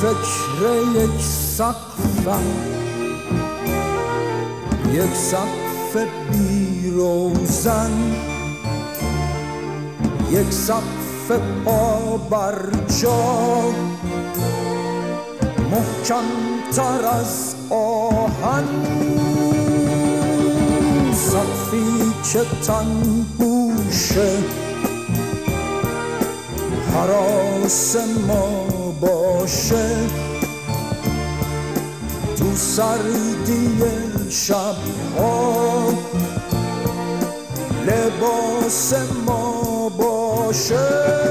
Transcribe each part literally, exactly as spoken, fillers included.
فکر یک سقفم، یک سقف بی روزن، یک سقف پا بر جا، محکم تر از آهن، سقفی که تن بوشه هراس ما باشه، تو سردی شبها لباس ما باشه.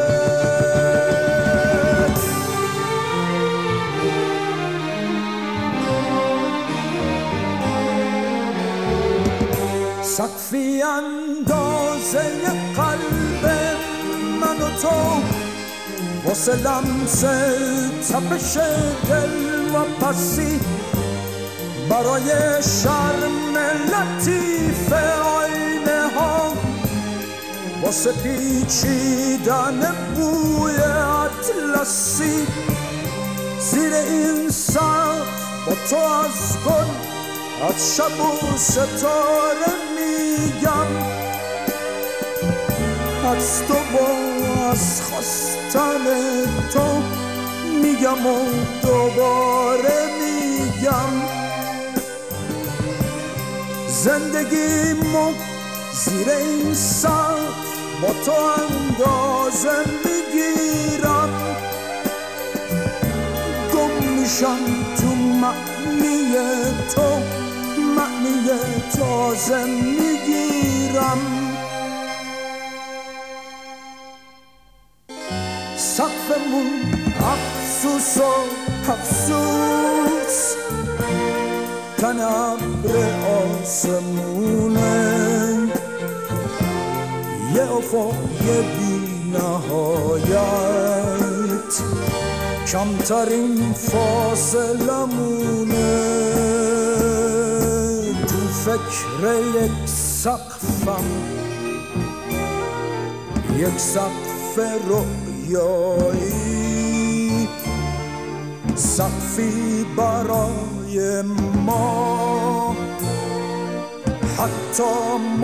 سقفی اندازه قلب من و تو، واسه لمس تپش دل و پسی، برای شرم لطیف آینه ها، واسه پیچیدن بوی اطلسی، زیر این سقف با تو از گل، از شب و ستاره میگم، از تو و از خواستن تو میگم و دوباره میگم، زندگیمو زیر این سقف با تو اندازه میگیرم، گم میشم تو معنی تو، معنی تازه میگیرم. سقفمون افسوس و افسوس، تن ابر آسمونه، یه افق بی نهایت، کمترین فاصلمونه، تو فکر یک سقفم، یک سقف رویایی، سقفی برای ما حتی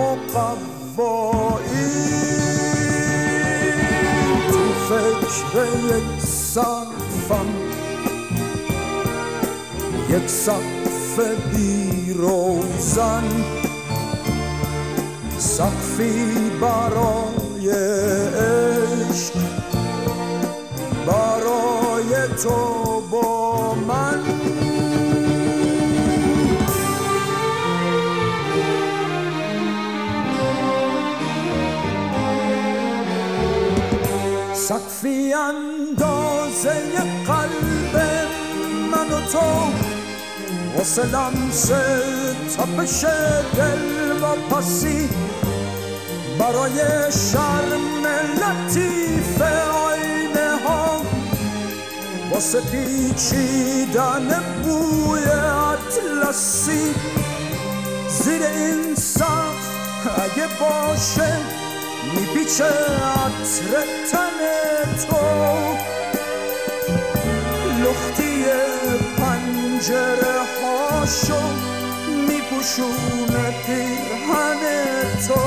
مقوایی، تو فکر یک سقفم، یک سقف بی روزن، سقفی برای عشق، برای تو با من. سقفی اندازه قلب من و تو، واسه لمس تپش دل و پسی، برای شرم لطیف آینه ها، واسه پیچیدن بوی اطلسی، زیر این سقف اگه باشه میپیچه عطر تن تو، لختی پنجره هاشو میپوشونه پیرهن تو،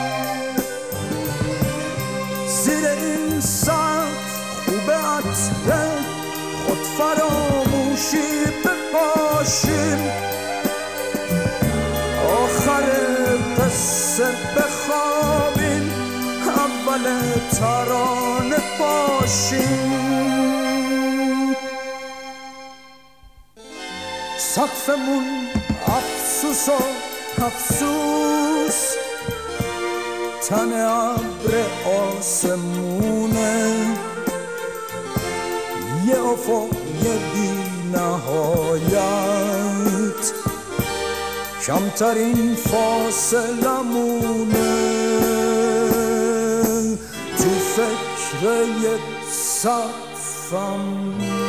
زیر این سقف خوبه عطر خود فراموشی بپاشیم، آخر قصه بخوابیم، اول ترانه باشیم. سقفمون افسوس و افسوس، تن ابر آسمونه، یه افق بی نهایت، کمترین فاصلمونه، تو فکر یک سقفم.